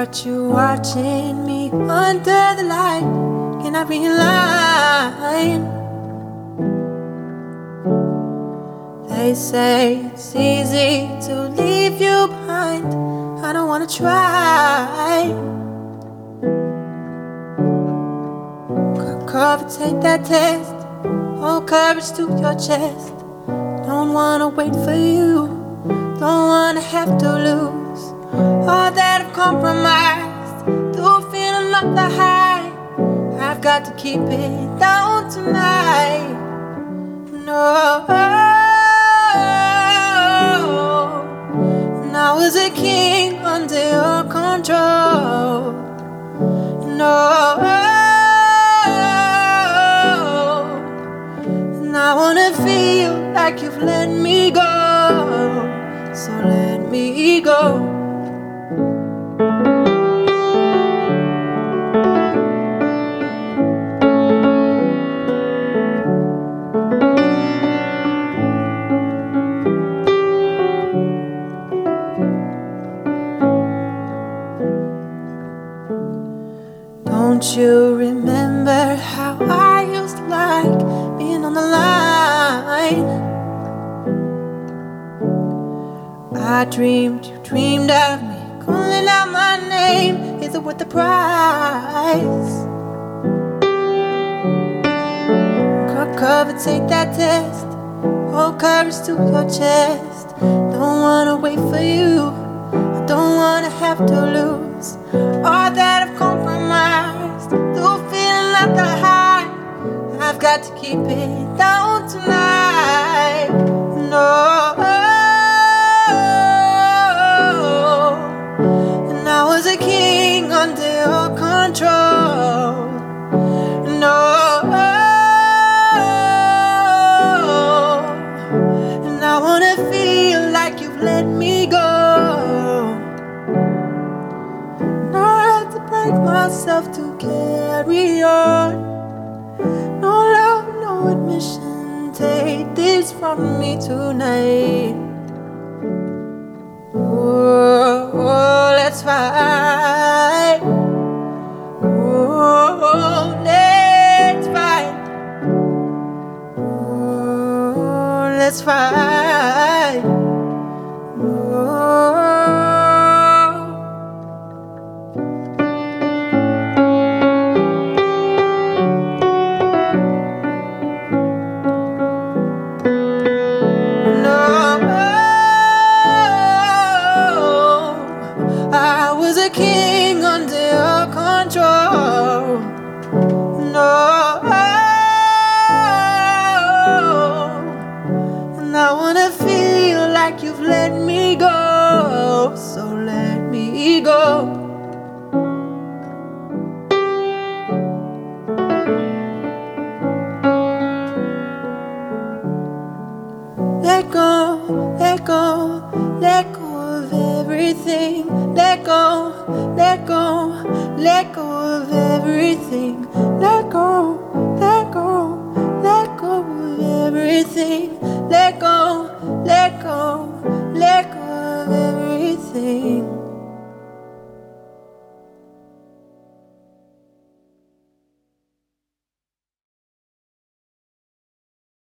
Got you watching me under the light. Can I be lying? They say it's easy to leave you behind. I don't wanna try. Got courage, take that test. Hold courage to your chest. Don't wanna wait for you. Don't wanna have to lose all that I've compromised to feel another high. I've got to keep it down tonight. No, and I was a king under your control. No, and I wanna feel like you've let me go. So let me go. Don't you remember how I used to like being on the line? I dreamed, you dreamed of me, calling out my name. Is it worth the price? Got covered, take that test. Hold courage to your chest. Don't wanna wait for you. I don't wanna have to lose all that I've compromised to feel like the high. I've got to keep it down tonight. No, and I was a king under your control. No, and I wanna feel like you've let me go. Myself to carry on. No love, no admission. Take this from me tonight. Oh, let's fight. Oh, let's fight. Oh, let's fight. Oh. I was a king under your control.